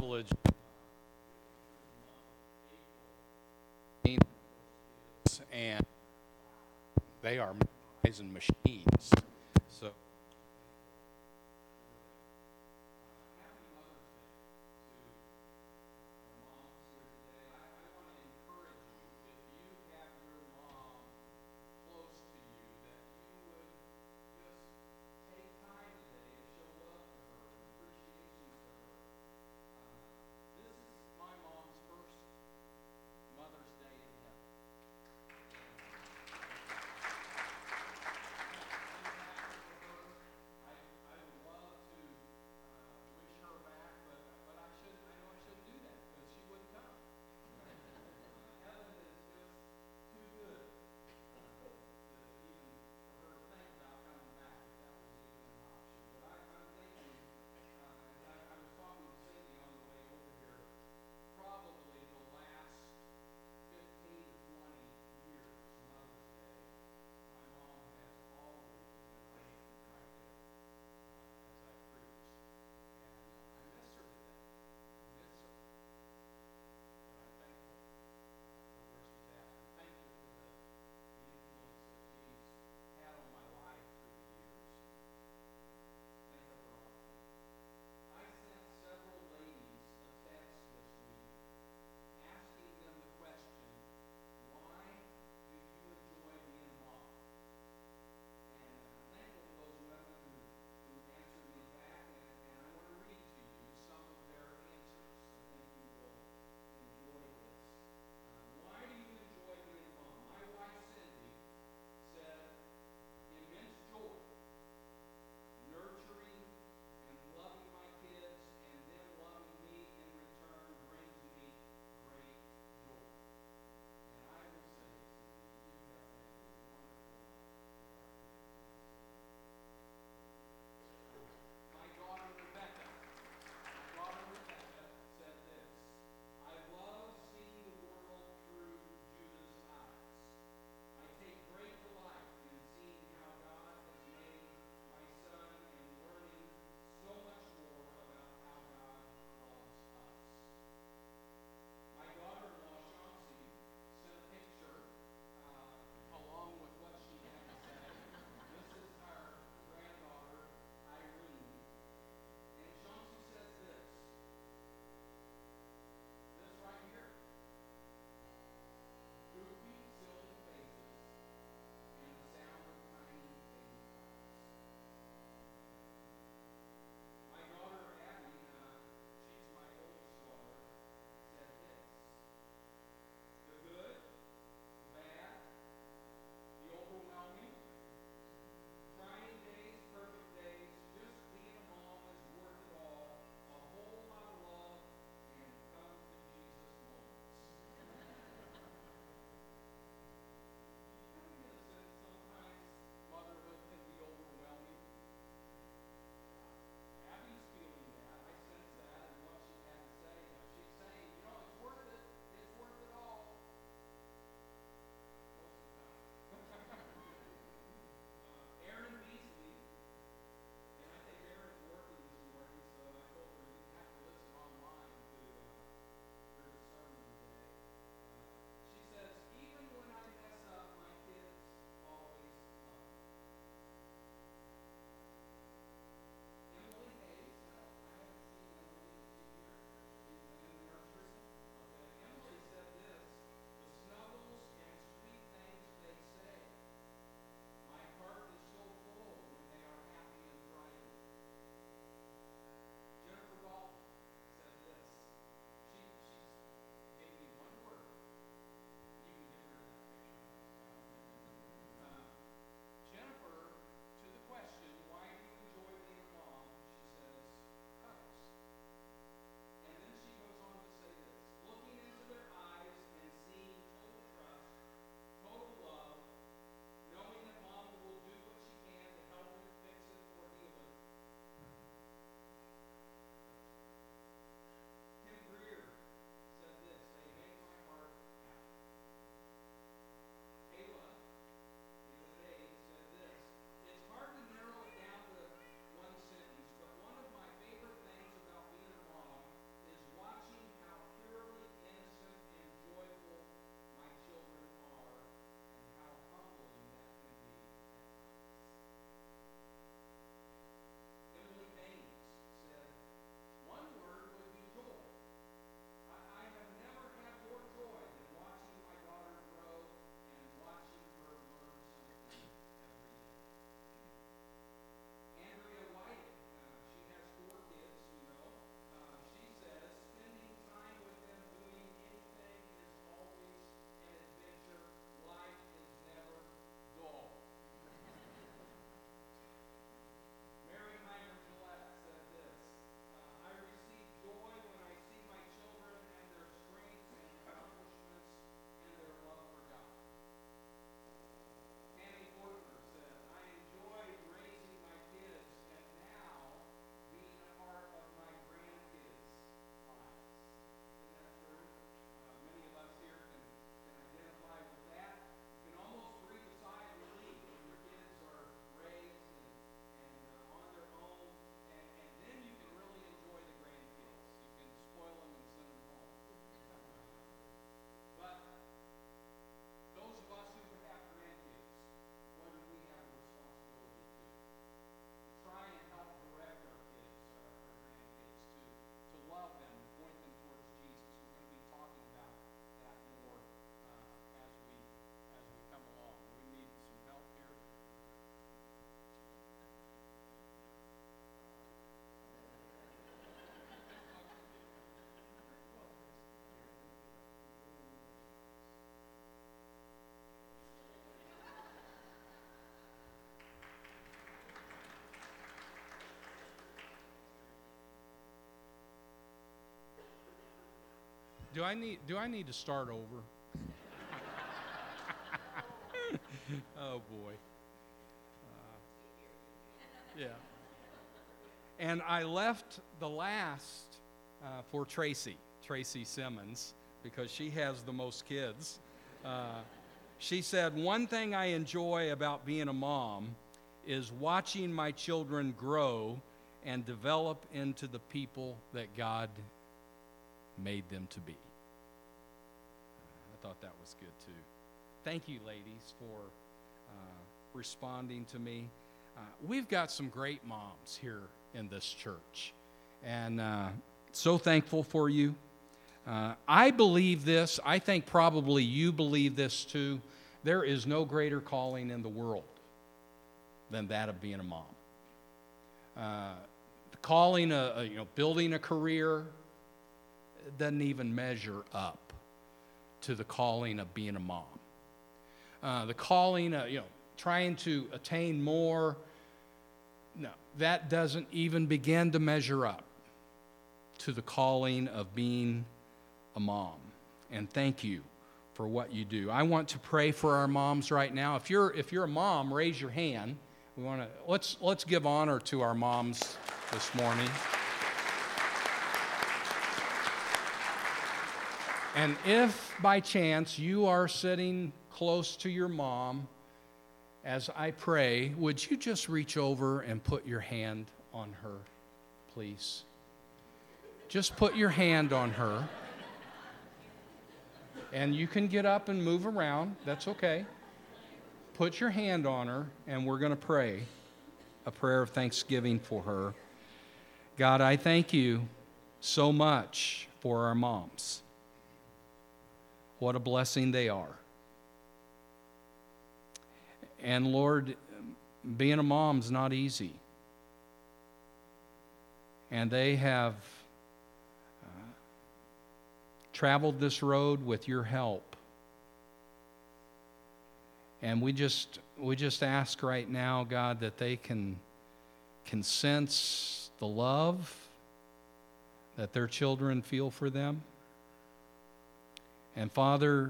privilege and they are memorizing machines. So Do I need to start over? Oh boy. Yeah. And I left the last for Tracy Simmons, because she has the most kids. She said, one thing I enjoy about being a mom is watching my children grow and develop into the people that God made them to be. I thought that was good too. Thank you, ladies, for responding to me. We've got some great moms here in this church, and so thankful for you. I believe this. I think probably you believe this too. There is no greater calling in the world than that of being a mom. The calling, building a career, doesn't even measure up to the calling of being a mom. The calling, trying to attain more, no, that doesn't even begin to measure up to the calling of being a mom. And thank you for what you do. I want to pray for our moms right now. If you're a mom, raise your hand. Let's give honor to our moms this morning. And if by chance you are sitting close to your mom, as I pray, would you just reach over and put your hand on her, please? Just put your hand on her. And you can get up and move around. That's okay. Put your hand on her, and we're going to pray a prayer of thanksgiving for her. God, I thank you so much for our moms. What a blessing they are. And Lord, being a mom's not easy. And they have traveled this road with your help. And we just ask right now, God, that they can sense the love that their children feel for them. And Father,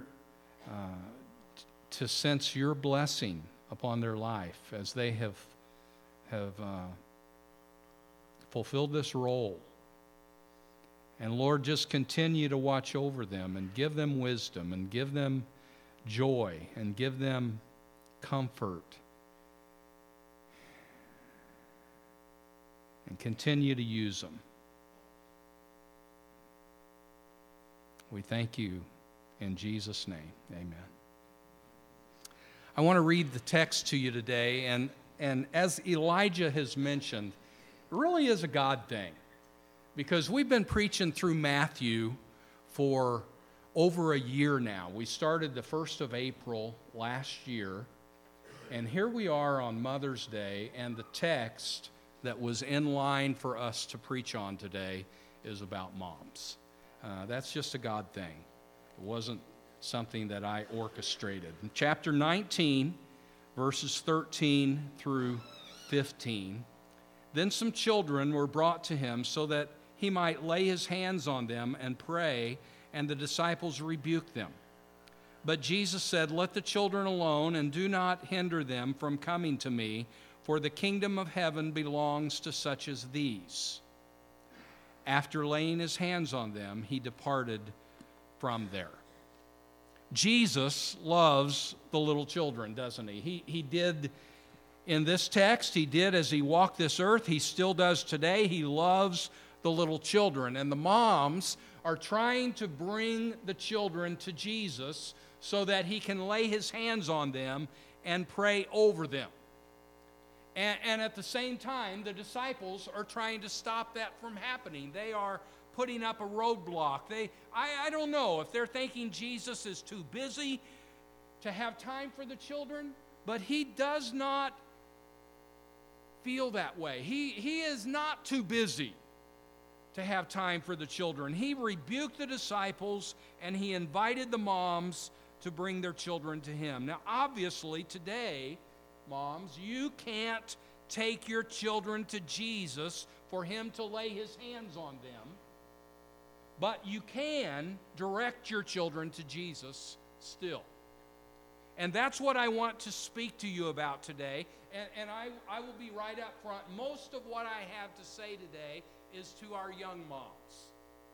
to sense your blessing upon their life as they have fulfilled this role. And Lord, just continue to watch over them and give them wisdom and give them joy and give them comfort. And continue to use them. We thank you in Jesus' name. Amen. I want to read the text to you today, and as Elijah has mentioned, it really is a God thing, because we've been preaching through Matthew for over a year now. We started the 1st of April last year, and here we are on Mother's Day, and the text that was in line for us to preach on today is about moms. That's just a God thing. It wasn't something that I orchestrated. In chapter 19, verses 13 through 15, then some children were brought to him so that he might lay his hands on them and pray, and the disciples rebuked them. But Jesus said, "Let the children alone, and do not hinder them from coming to me, for the kingdom of heaven belongs to such as these." After laying his hands on them, he departed from there. Jesus loves the little children, doesn't he? He did in this text, he did as he walked this earth, he still does today. He loves the little children. And the moms are trying to bring the children to Jesus so that he can lay his hands on them and pray over them. And at the same time, the disciples are trying to stop that from happening. They are putting up a roadblock. I don't know if they're thinking Jesus is too busy to have time for the children, but he does not feel that way. He is not too busy to have time for the children. He rebuked the disciples, and he invited the moms to bring their children to him. Now, obviously, today, moms, you can't take your children to Jesus for him to lay his hands on them. But you can direct your children to Jesus still. And that's what I want to speak to you about today. And I will be right up front. Most of what I have to say today is to our young moms.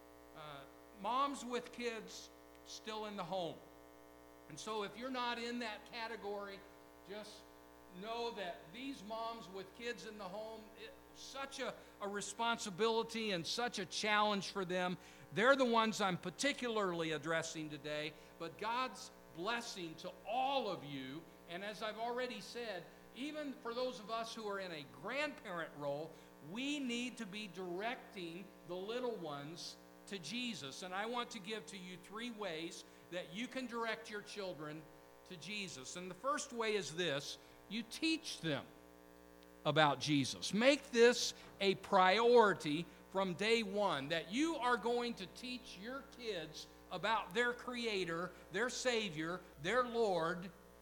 Moms with kids still in the home. And so if you're not in that category, just know that these moms with kids in the home, such a responsibility and such a challenge for them. They're the ones I'm particularly addressing today. But God's blessing to all of you, and as I've already said, even for those of us who are in a grandparent role, we need to be directing the little ones to Jesus. And I want to give to you 3 ways that you can direct your children to Jesus. And the first way is this: you teach them about Jesus. Make this a priority from day one, that you are going to teach your kids about their Creator, their Savior, their Lord.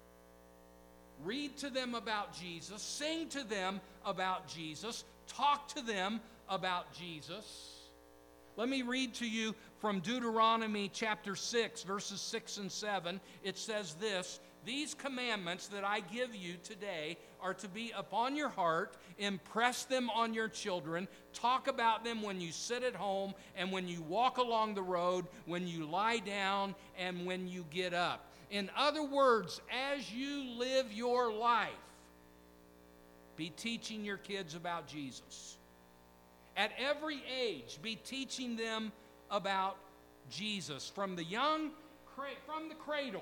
Read to them about Jesus. Sing to them about Jesus. Talk to them about Jesus. Let me read to you from Deuteronomy chapter 6, verses 6 and 7. It says this: "These commandments that I give you today are to be upon your heart. Impress them on your children. Talk about them when you sit at home and when you walk along the road, when you lie down and when you get up." In other words, as you live your life, be teaching your kids about Jesus. At every age, be teaching them about Jesus, from the cradle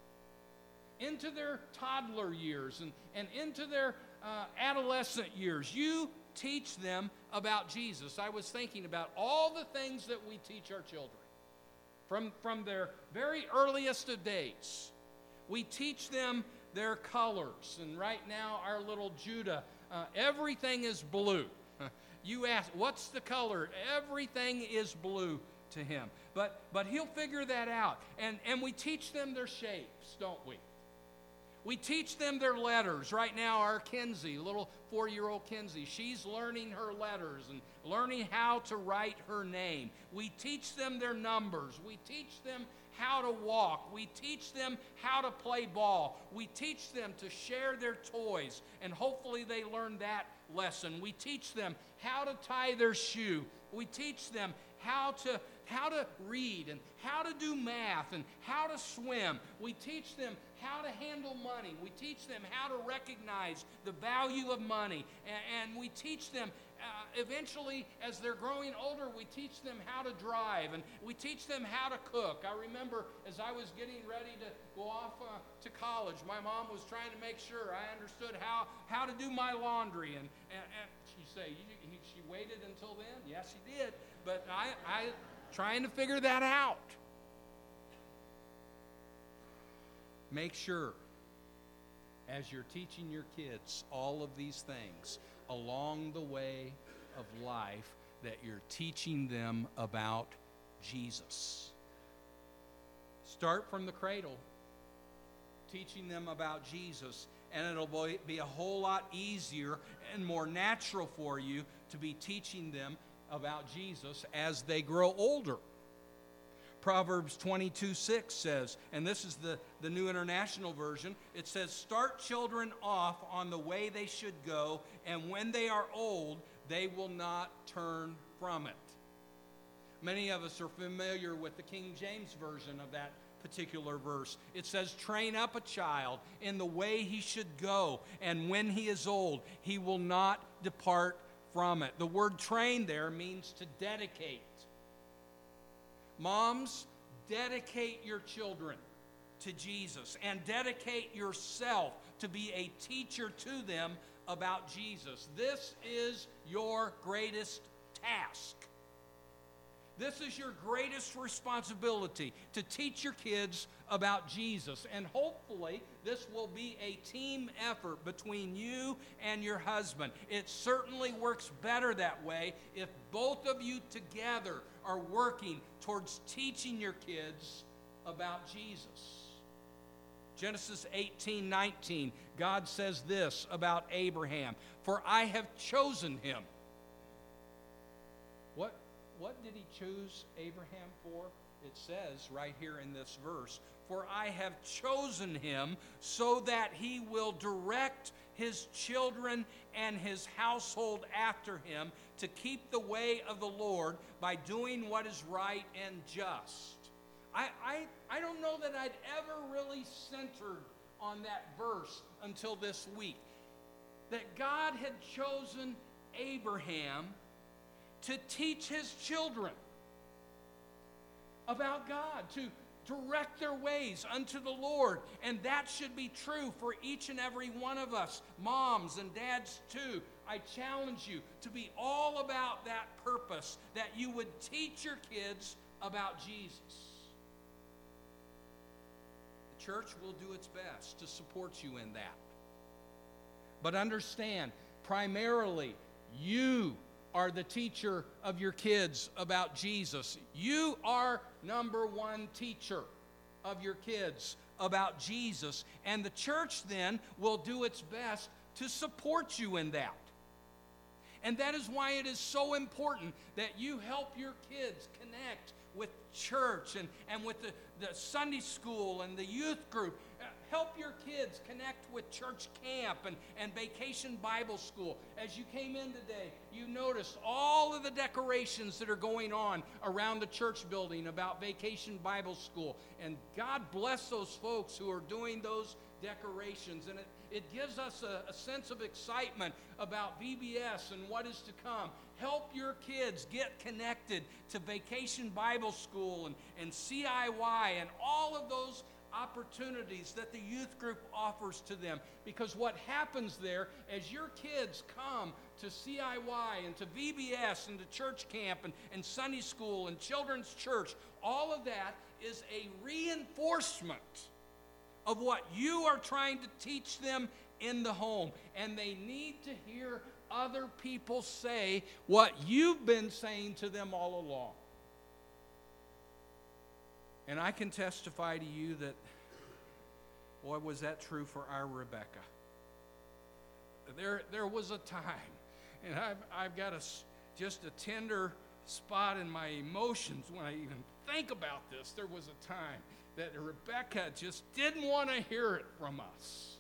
into their toddler years and into their adolescent years. You teach them about Jesus. I was thinking about all the things that we teach our children from their very earliest of days. We teach them their colors. And right now, our little Judah, everything is blue. You ask, what's the color? Everything is blue to him. But he'll figure that out. And we teach them their shapes, don't we? We teach them their letters. Right now, our Kinsey, little 4-year-old Kinsey, she's learning her letters and learning how to write her name. We teach them their numbers. We teach them how to walk. We teach them how to play ball. We teach them to share their toys, and hopefully they learn that lesson. We teach them how to tie their shoe. We teach them how to read and how to do math and how to swim. We teach them how to handle money. We teach them how to recognize the value of money. And we teach them, eventually, as they're growing older, we teach them how to drive, and we teach them how to cook. I remember as I was getting ready to go off to college, my mom was trying to make sure I understood how to do my laundry. And she'd say, she waited until then? Yes, she did. But I trying to figure that out. Make sure, as you're teaching your kids all of these things along the way of life, that you're teaching them about Jesus. Start from the cradle, teaching them about Jesus, and it'll be a whole lot easier and more natural for you to be teaching them about Jesus as they grow older. Proverbs 22:6 says, and this is the New International Version, it says, "Start children off on the way they should go, and when they are old, they will not turn from it." Many of us are familiar with the King James Version of that particular verse. It says, "Train up a child in the way he should go, and when he is old, he will not depart from it." The word train there means to dedicate. Moms, dedicate your children to Jesus, and dedicate yourself to be a teacher to them about Jesus. This is your greatest task. This is your greatest responsibility, to teach your kids about Jesus. And hopefully, this will be a team effort between you and your husband. It certainly works better that way if both of you together are working towards teaching your kids about Jesus. Genesis 18:19, God says this about Abraham: "For I have chosen him." what did he choose Abraham for? It says right here in this verse, "For I have chosen him so that he will direct his children and his household after him to keep the way of the Lord by doing what is right and just." I don't know that I'd ever really centered on that verse until this week. That God had chosen Abraham to teach his children about God, to direct their ways unto the Lord. And that should be true for each and every one of us, moms and dads too. I challenge you to be all about that purpose, that you would teach your kids about Jesus. The church will do its best to support you in that. But understand, primarily, you are the teacher of your kids about Jesus. You are number one teacher of your kids about Jesus. And the church then will do its best to support you in that. And that is why it is so important that you help your kids connect with church and with the Sunday school and the youth group. Help your kids connect with church camp and vacation Bible school. As you came in today, you noticed all of the decorations that are going on around the church building about vacation Bible school. And God bless those folks who are doing those decorations. And it gives us a sense of excitement about VBS and what is to come. Help your kids get connected to Vacation Bible School and CIY and all of those opportunities that the youth group offers to them. Because what happens there, as your kids come to CIY and to VBS and to church camp and Sunday school and children's church, all of that is a reinforcement of what you are trying to teach them in the home. And they need to hear other people say what you've been saying to them all along. And I can testify to you that, boy, was that true for our Rebecca. There was a time, and I've got just a tender spot in my emotions when I even think about this. There was a time that Rebecca just didn't want to hear it from us.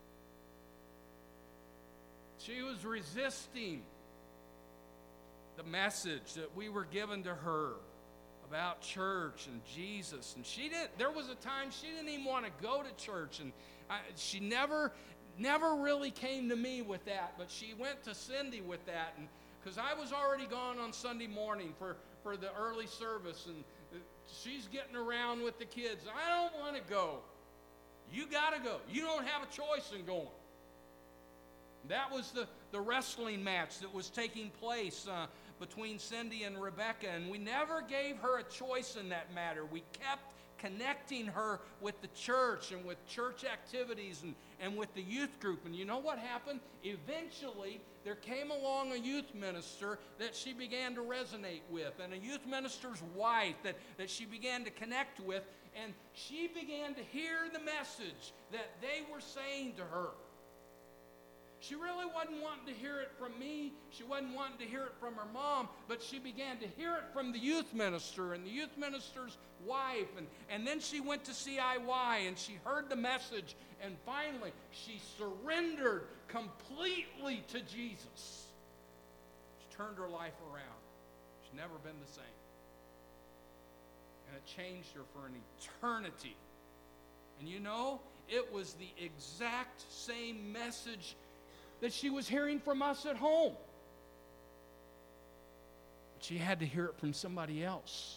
She was resisting the message that we were given to her about church and Jesus. And there was a time she didn't even want to go to church. And she never really came to me with that, but she went to Cindy with that. And because I was already gone on Sunday morning for the early service, and she's getting around with the kids. I don't want to go. You got to go. You don't have a choice in going. That was the wrestling match that was taking place between Cindy and Rebecca, and we never gave her a choice in that matter. We kept connecting her with the church and with church activities and with the youth group. And you know what happened? Eventually, there came along a youth minister that she began to resonate with, and a youth minister's wife that she began to connect with, and she began to hear the message that they were saying to her. She really wasn't wanting to hear it from me. She wasn't wanting to hear it from her mom, but she began to hear it from the youth minister and the youth minister's wife. And then she went to CIY and she heard the message, and finally she surrendered completely to Jesus. She turned her life around. She's never been the same. And it changed her for an eternity. And you know, it was the exact same message that she was hearing from us at home. But she had to hear it from somebody else.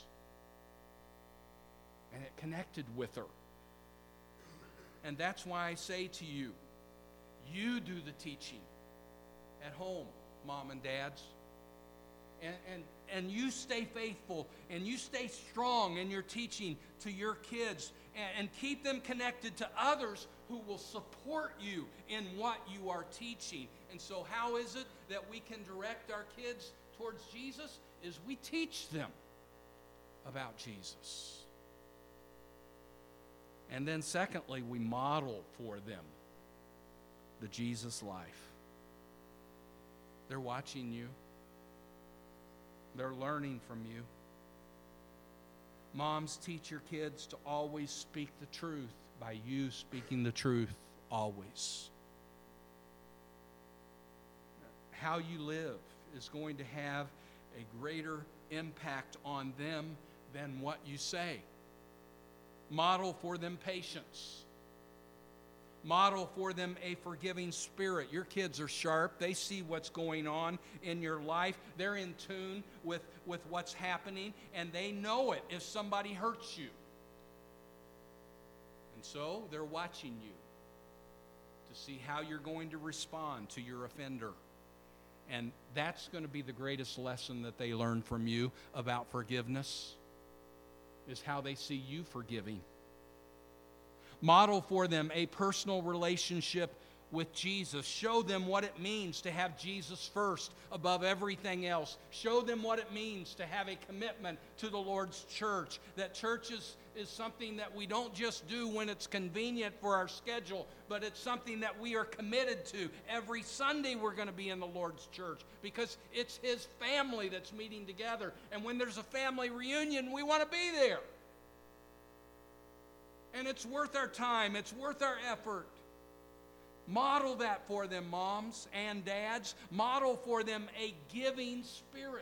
And it connected with her. And that's why I say to you, you do the teaching at home, mom and dads. And you stay faithful and you stay strong in your teaching to your kids, and keep them connected to others who will support you in what you are teaching. And so how is it that we can direct our kids towards Jesus? Is we teach them about Jesus. And then secondly, we model for them the Jesus life. They're watching you. They're learning from you. Moms, teach your kids to always speak the truth by you speaking the truth always. How you live is going to have a greater impact on them than what you say. Model for them patience. Model for them a forgiving spirit. Your kids are sharp. They see what's going on in your life. They're in tune with what's happening, and they know it if somebody hurts you. And so they're watching you to see how you're going to respond to your offender. And that's going to be the greatest lesson that they learn from you about forgiveness, is how they see you forgiving. Model for them a personal relationship with Jesus. Show them what it means to have Jesus first above everything else. Show them what it means to have a commitment to the Lord's church. That church is something that we don't just do when it's convenient for our schedule, but it's something that we are committed to. Every Sunday we're going to be in the Lord's church because it's His family that's meeting together. And when there's a family reunion, we want to be there. And it's worth our time. It's worth our effort. Model that for them, moms and dads. Model for them a giving spirit.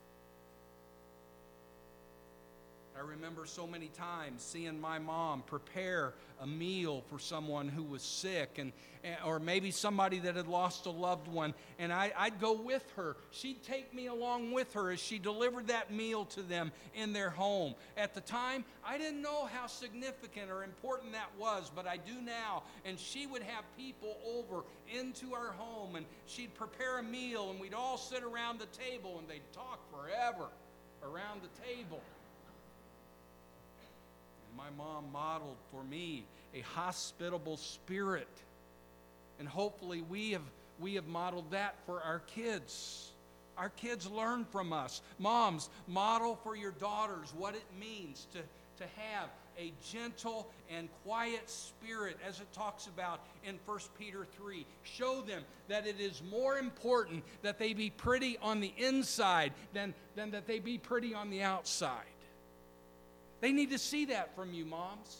I remember so many times seeing my mom prepare a meal for someone who was sick, or maybe somebody that had lost a loved one, and I'd go with her. She'd take me along with her as she delivered that meal to them in their home. At the time, I didn't know how significant or important that was, but I do now. And she would have people over into our home, and she'd prepare a meal, and we'd all sit around the table, and they'd talk forever around the table. My mom modeled for me a hospitable spirit. And hopefully we have modeled that for our kids. Our kids learn from us. Moms, model for your daughters what it means to have a gentle and quiet spirit, as it talks about in 1 Peter 3. Show them that it is more important that they be pretty on the inside than that they be pretty on the outside. They need to see that from you, moms.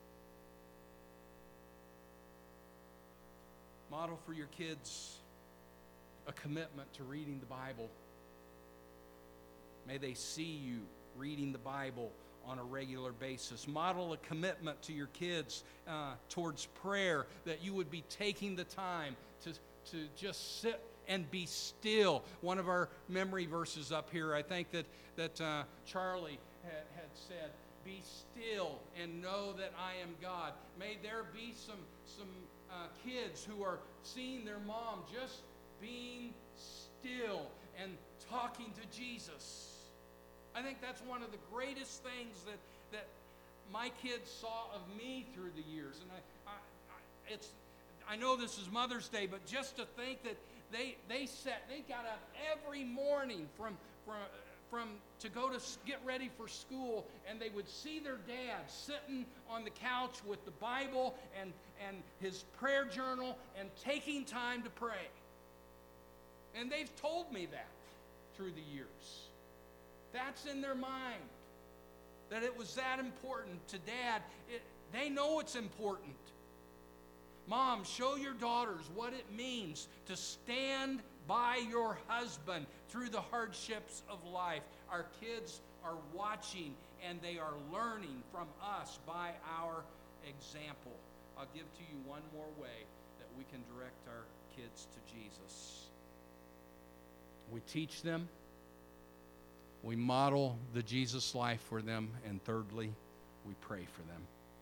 Model for your kids a commitment to reading the Bible. May they see you reading the Bible on a regular basis. Model a commitment to your kids towards prayer, that you would be taking the time to just sit and be still. One of our memory verses up here, I think that Charlie had said, "Be still and know that I am God." May there be some kids who are seeing their mom just being still and talking to Jesus. I think that's one of the greatest things that my kids saw of me through the years. And I know this is Mother's Day, but just to think that they got up every morning to go to get ready for school, and they would see their dad sitting on the couch with the Bible and his prayer journal and taking time to pray. And they've told me that through the years. That's in their mind, that it was that important to Dad. They know it's important. Mom, show your daughters what it means to stand by your husband through the hardships of life. Our kids are watching, and they are learning from us by our example. I'll give to you one more way that we can direct our kids to Jesus. We teach them, we model the Jesus life for them, and thirdly, we pray for them.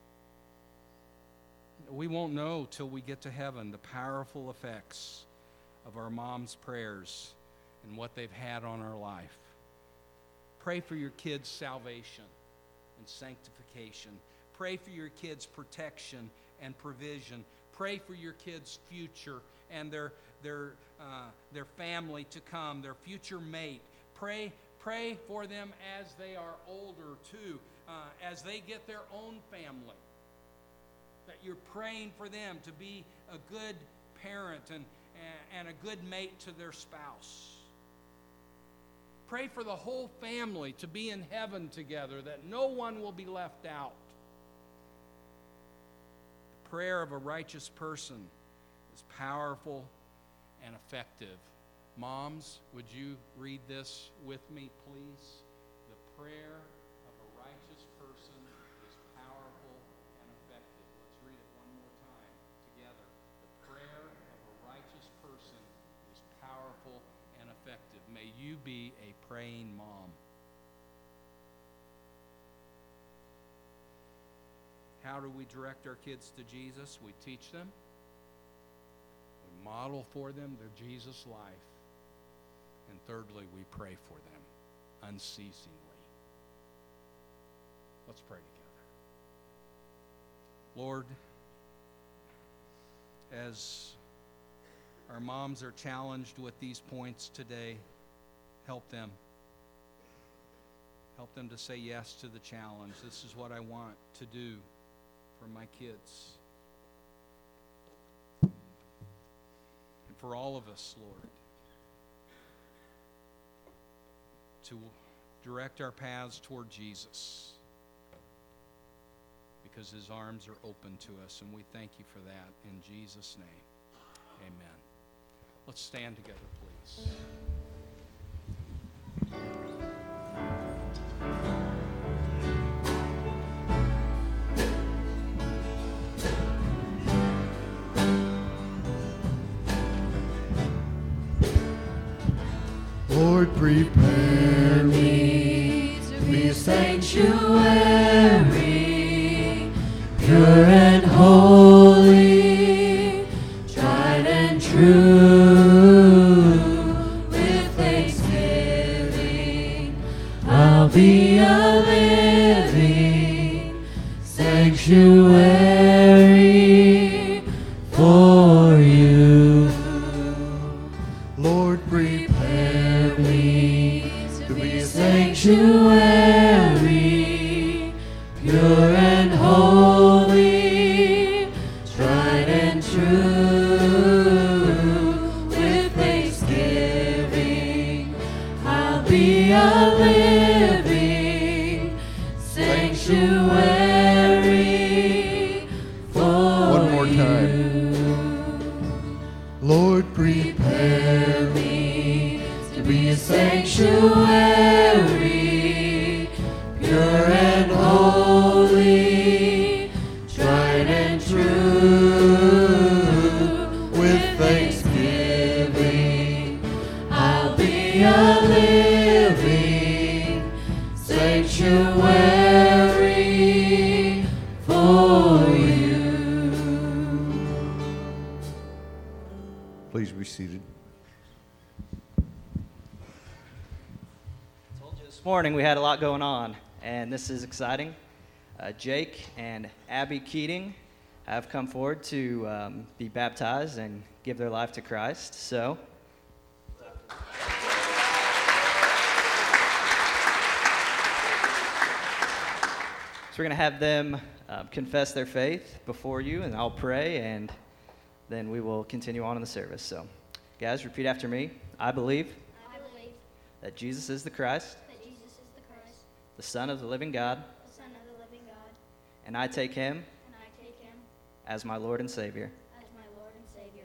We won't know till we get to heaven the powerful effects of our mom's prayers and what they've had on our life. Pray for your kids' salvation and sanctification. Pray for your kids' protection and provision. Pray for your kids' future and their family to come, their future mate. Pray for them as they are older too, as they get their own family. That you're praying for them to be a good parent and a good mate to their spouse. Pray for the whole family to be in heaven together, that no one will be left out. The prayer of a righteous person is powerful and effective. Moms, would you read this with me, please? The prayer of a righteous person is powerful and effective. Let's read it one more time together. The prayer of a righteous person is powerful and effective. May you be a praying mom. How do we direct our kids to Jesus? We teach them. We model for them their Jesus life. And thirdly, we pray for them unceasingly. Let's pray together. Lord, as our moms are challenged with these points today, help them. Help them to say yes to the challenge. This is what I want to do for my kids. And for all of us, Lord, to direct our paths toward Jesus, because his arms are open to us, and we thank you for that. In Jesus' name, amen. Let's stand together, please. Lord, prepare me to be a sanctuary, pure and holy, tried and true. With thanksgiving, I'll be a living sanctuary for you. Lord, prepare me to be a sanctuary, pure and holy, tried and true. With thanksgiving, I'll be a living sanctuary for One more time. you. Lord, prepare me to be a sanctuary, pure and holy, tried and true. With thanksgiving, I'll be a living sanctuary for you. Please be seated. Told you this morning we had a lot going on, and this is exciting. Jake and Abby Keating have come forward to be baptized and give their life to Christ. So we're going to have them confess their faith before you, and I'll pray, and then we will continue on in the service. So, guys, repeat after me. I believe I believe that Jesus is the Christ, that Jesus is the Christ, the Son of the living God, the Son of the living God, and I take him and I take him as my Lord and Savior. as my Lord and Savior.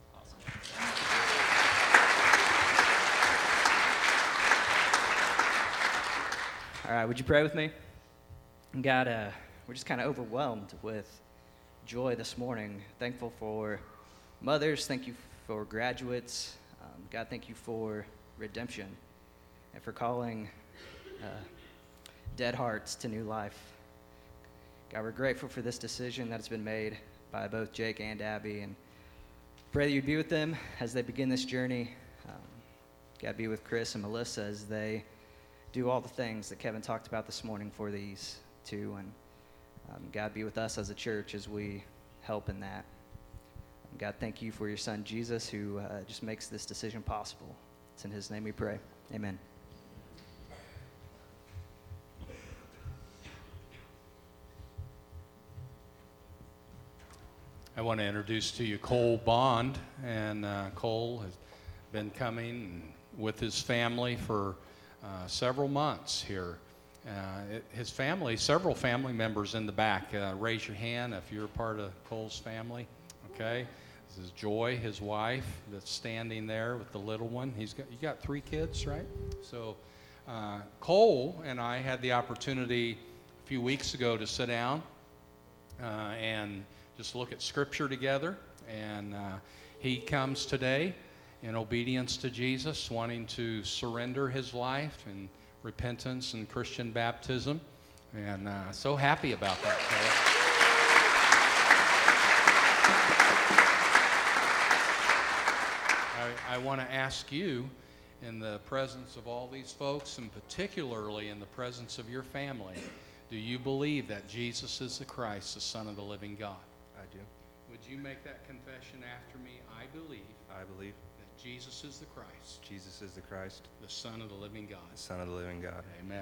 All right, would you pray with me? God, we're just kind of overwhelmed with joy this morning. Thankful for mothers. Thank you for graduates. God, thank you for redemption and for calling dead hearts to new life. God, we're grateful for this decision that's been made by both Jake and Abby, and pray that you'd be with them as they begin this journey. God, be with Chris and Melissa as they do all the things that Kevin talked about this morning for these two, and God, be with us as a church as we help in that. God, thank you for your son Jesus, who just makes this decision possible. It's in his name we pray. Amen. I want to introduce to you Cole Bond, and Cole has been coming with his family for several months here. His family, several family members in the back. Raise your hand if you're part of Cole's family. Okay. This is Joy, his wife, that's standing there with the little one. You got 3 kids, right? So Cole and I had the opportunity a few weeks ago to sit down and just look at Scripture together. And he comes today in obedience to Jesus, wanting to surrender his life in repentance and Christian baptism. And so happy about that, Cole. I want to ask you, in the presence of all these folks, and particularly in the presence of your family, do you believe that Jesus is the Christ, the Son of the living God? I do. Would you make that confession after me? I believe that Jesus is the Christ, Jesus is the Christ, the Son of the living God. the Son of the living God. Amen.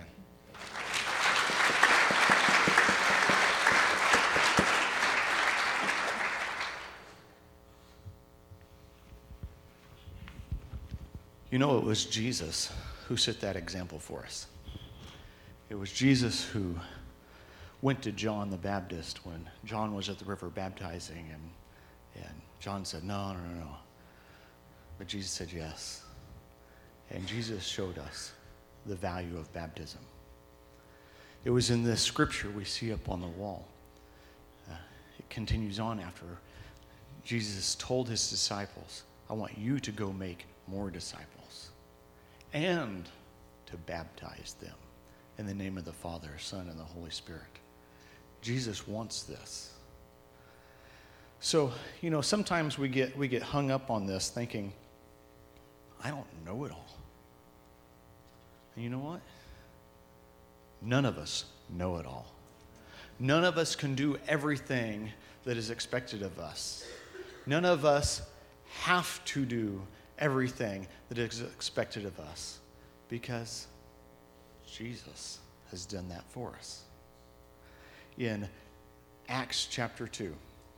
You know, it was Jesus who set that example for us. It was Jesus who went to John the Baptist when John was at the river baptizing, and John said, no. But Jesus said yes. And Jesus showed us the value of baptism. It was in this scripture we see up on the wall. It continues on after Jesus told his disciples, I want you to go make more disciples and to baptize them in the name of the Father, Son, and the Holy Spirit. Jesus wants this. So, you know, sometimes we get hung up on this thinking, I don't know it all. And you know what? None of us know it all. None of us can do everything that is expected of us. None of us have to do everything that is expected of us because Jesus has done that for us. In Acts chapter 2,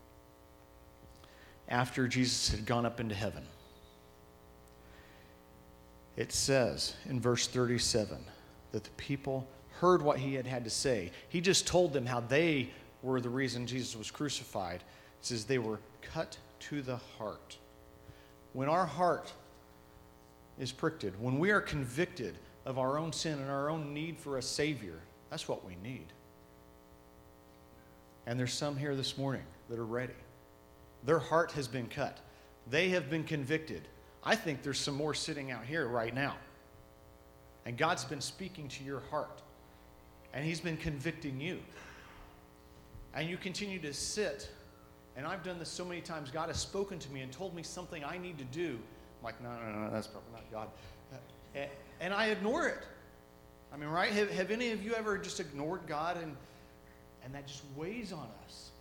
after Jesus had gone up into heaven, it says in verse 37 that the people heard what he had to say. He just told them how they were the reason Jesus was crucified. It says they were cut to the heart. When our heart is pricked, when we are convicted of our own sin and our own need for a Savior, that's what we need. And there's some here this morning that are ready. Their heart has been cut. They have been convicted. I think there's some more sitting out here right now. And God's been speaking to your heart. And he's been convicting you. And you continue to sit. And I've done this so many times. God has spoken to me and told me something I need to do. I'm like, no, that's probably not God. And I ignore it. I mean, right? Have any of you ever just ignored God and that just weighs on us?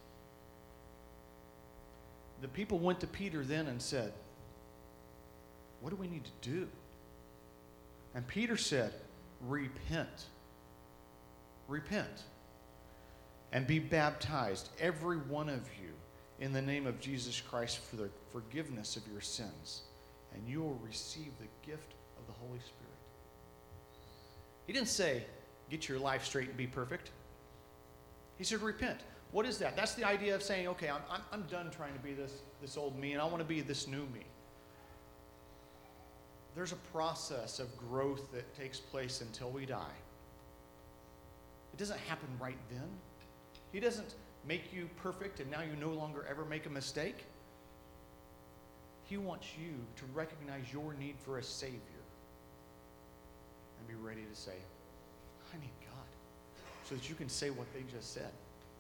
The people went to Peter then and said, what do we need to do? And Peter said, repent. Repent. And be baptized, every one of you, in the name of Jesus Christ for the forgiveness of your sins. And you will receive the gift of the Holy Spirit. He didn't say, get your life straight and be perfect. He said, repent. What is that? That's the idea of saying, okay, I'm done trying to be this old me, and I want to be this new me. There's a process of growth that takes place until we die. It doesn't happen right then. He doesn't make you perfect and now you no longer ever make a mistake. He wants you to recognize your need for a Savior and be ready to say, I need God, so that you can say what they just said.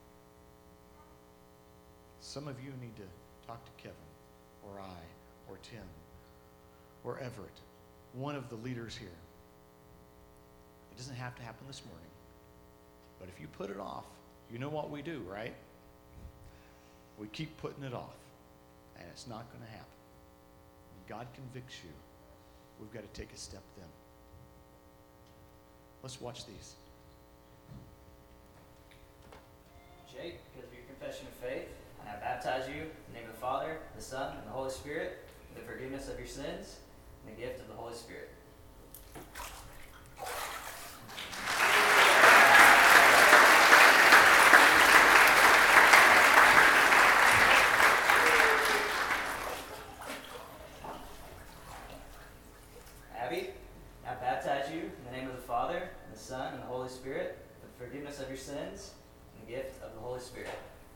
Some of you need to talk to Kevin or I or Tim or Everett, one of the leaders here. It doesn't have to happen this morning. But if you put it off, you know what we do, right? We keep putting it off, and it's not going to happen. When God convicts you, we've got to take a step then. Let's watch these. Jake, because of your confession of faith, I baptize you in the name of the Father, the Son, and the Holy Spirit, for the forgiveness of your sins and the gift of the Holy Spirit. forgiveness of your sins and the gift of the Holy Spirit.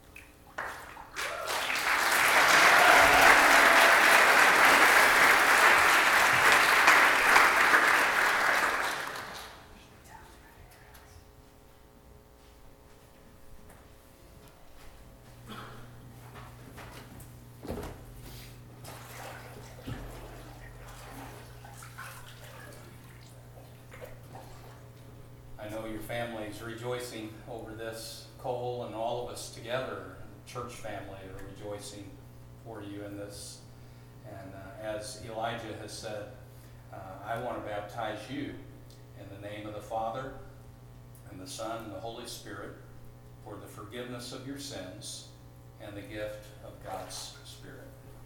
I know your family is rejoicing over this, Cole, and all of us together, church family, are rejoicing for you in this. And as Elijah has said, I want to baptize you in the name of the Father, and the Son, and the Holy Spirit, for the forgiveness of your sins and the gift of God's Spirit.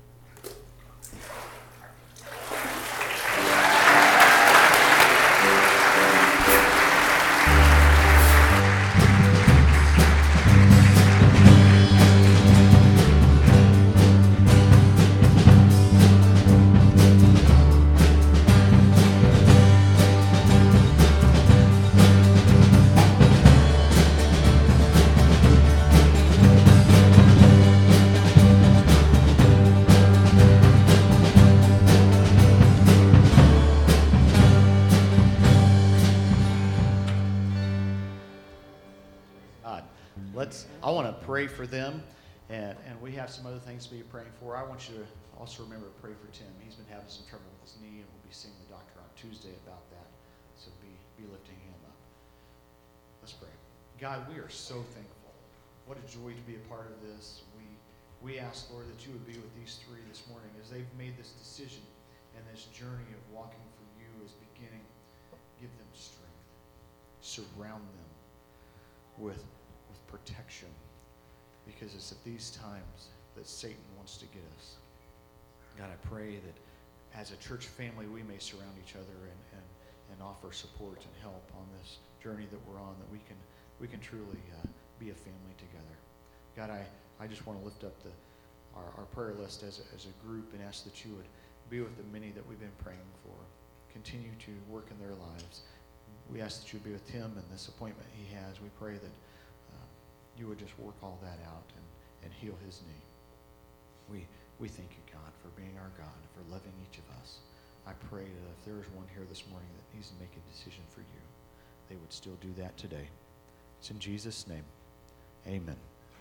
I want to pray for them, and we have some other things to be praying for. I want you to also remember to pray for Tim. He's been having some trouble with his knee, and we'll be seeing the doctor on Tuesday about that, so be lifting him up. Let's pray. God, we are so thankful. What a joy to be a part of this. We ask, Lord, that you would be with these three this morning as they've made this decision and this journey of walking for you is beginning. Give them strength. Surround them with protection, because it's at these times that Satan wants to get us. God, I pray that as a church family we may surround each other and offer support and help on this journey that we're on, that we can truly be a family together. God, I just want to lift up our prayer list as a group and ask that you would be with the many that we've been praying for. Continue to work in their lives. We ask that you would be with him and this appointment he has. We pray that you would just work all that out and heal his knee. We thank you, God, for being our God, for loving each of us. I pray that if there is one here this morning that needs to make a decision for you, they would still do that today. It's in Jesus' name. Amen.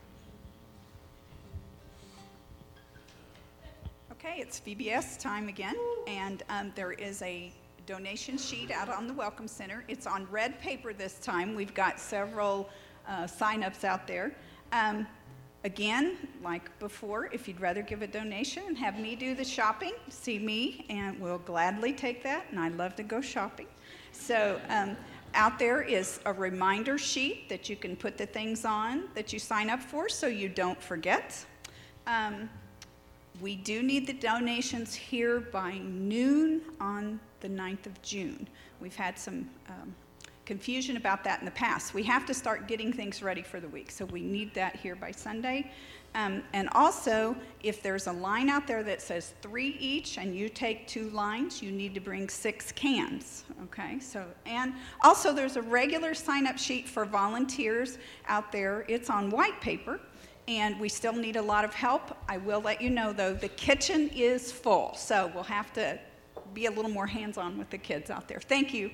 Okay, it's VBS time again, and there is a donation sheet out on the Welcome Center. It's on red paper this time. We've got several sign-ups out there. Again, like before, if you'd rather give a donation and have me do the shopping, see me, and we'll gladly take that, and I love to go shopping. So out there is a reminder sheet that you can put the things on that you sign up for so you don't forget. We do need the donations here by noon on the 9th of June. We've had some confusion about that in the past. We have to start getting things ready for the week, so we need that here by Sunday. And also, if there's a line out there that says 3 each and you take 2 lines, you need to bring 6 cans, okay? So, and also there's a regular sign-up sheet for volunteers out there. It's on white paper, and we still need a lot of help. I will let you know, though, the kitchen is full, so we'll have to be a little more hands-on with the kids out there. Thank you.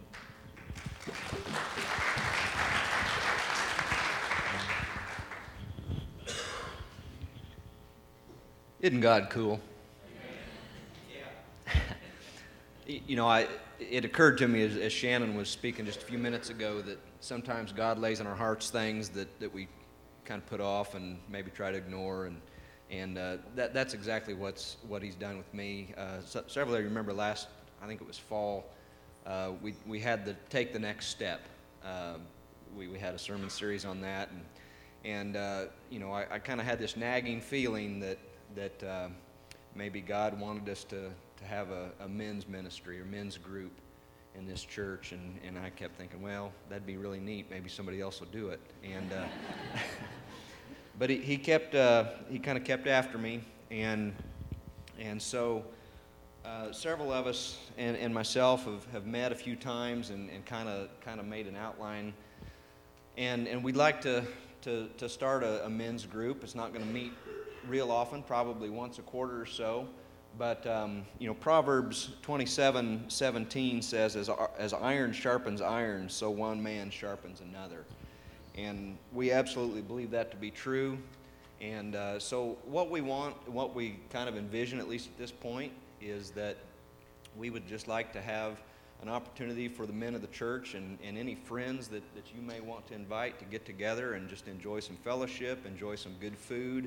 Isn't God cool? Yeah. You know, it occurred to me as Shannon was speaking just a few minutes ago that sometimes God lays on our hearts things that we kind of put off and maybe try to ignore, and that's exactly what He's done with me. Several of you remember last, I think it was fall, we had the Take the Next Step. We had a sermon series on that, and you know, I kind of had this nagging feeling that maybe God wanted us to have a men's ministry or men's group in this church, and I kept thinking, well, that'd be really neat. Maybe somebody else will do it. And but he kind of kept after me, and so several of us and myself have met a few times and kind of made an outline And we'd like to start a men's group. It's not going to meet real often, probably once a quarter or so. But, Proverbs 27:17 says, as iron sharpens iron, so one man sharpens another. And we absolutely believe that to be true. And so what we kind of envision, at least at this point, is that we would just like to have an opportunity for the men of the church and any friends that you may want to invite to get together and just enjoy some fellowship, enjoy some good food,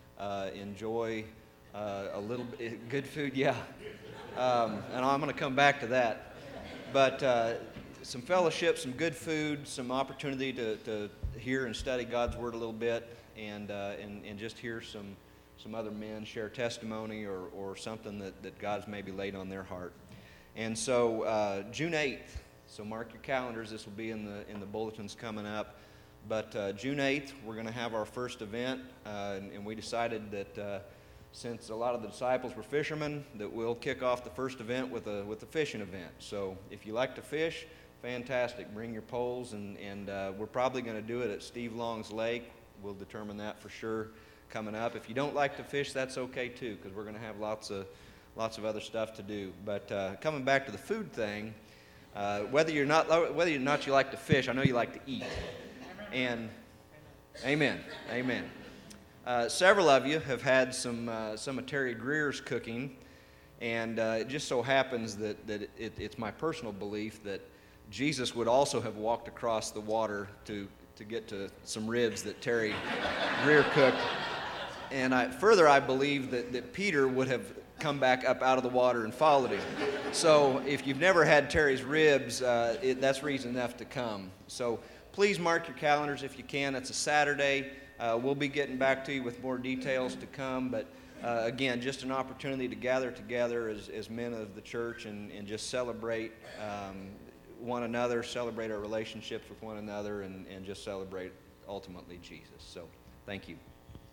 enjoy a little bit good food, yeah. And I'm going to come back to that. But some fellowship, some good food, some opportunity to hear and study God's Word a little bit, and just hear some other men share testimony or something that God's maybe laid on their heart. And so June 8th, so mark your calendars. This will be in the bulletins coming up. But June 8th, we're going to have our first event, and we decided that since a lot of the disciples were fishermen, that we'll kick off the first event with a fishing event. So if you like to fish, fantastic. Bring your poles, and we're probably going to do it at Steve Long's Lake. We'll determine that for sure coming up. If you don't like to fish, that's okay too, because we're going to have lots of other stuff to do. But coming back to the food thing, whether or not you like to fish, I know you like to eat. And amen. Several of you have had some of Terry Greer's cooking, and it just so happens that it's my personal belief that Jesus would also have walked across the water to get to some ribs that Terry Greer cooked. And I believe that Peter would have come back up out of the water and followed him. So if you've never had Terry's ribs, that's reason enough to come. So please mark your calendars if you can. It's a Saturday. We'll be getting back to you with more details to come. But again, just an opportunity to gather together as men of the church and just celebrate one another, celebrate our relationships with one another, and just celebrate ultimately Jesus. So thank you.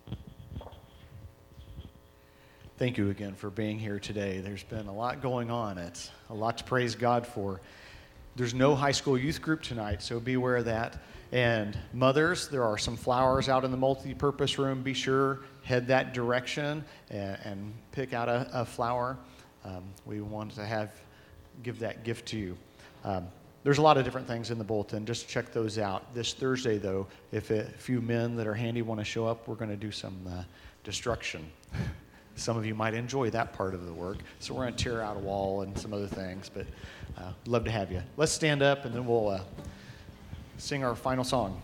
Thank you again for being here today. There's been a lot going on. It's a lot to praise God for. There's no high school youth group tonight, so be aware of that. And mothers, there are some flowers out in the multi-purpose room. Be sure, head that direction and pick out a flower. We want to give that gift to you. There's a lot of different things in the bulletin. Just check those out. This Thursday, though, if a few men that are handy want to show up, we're going to do some destruction. Some of you might enjoy that part of the work. So we're going to tear out a wall and some other things, but love to have you. Let's stand up, and then we'll sing our final song.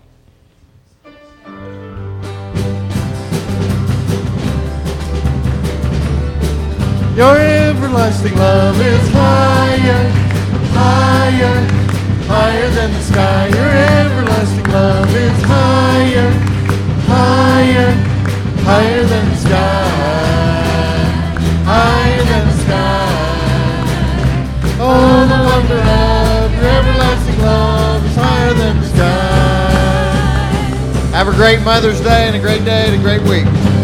Your everlasting love is higher, higher, higher than the sky. Your everlasting love is higher, higher, higher than the sky. Higher than the sky. Oh, the wonder of your everlasting love is higher than the sky. Have a great Mother's Day and a great day and a great week.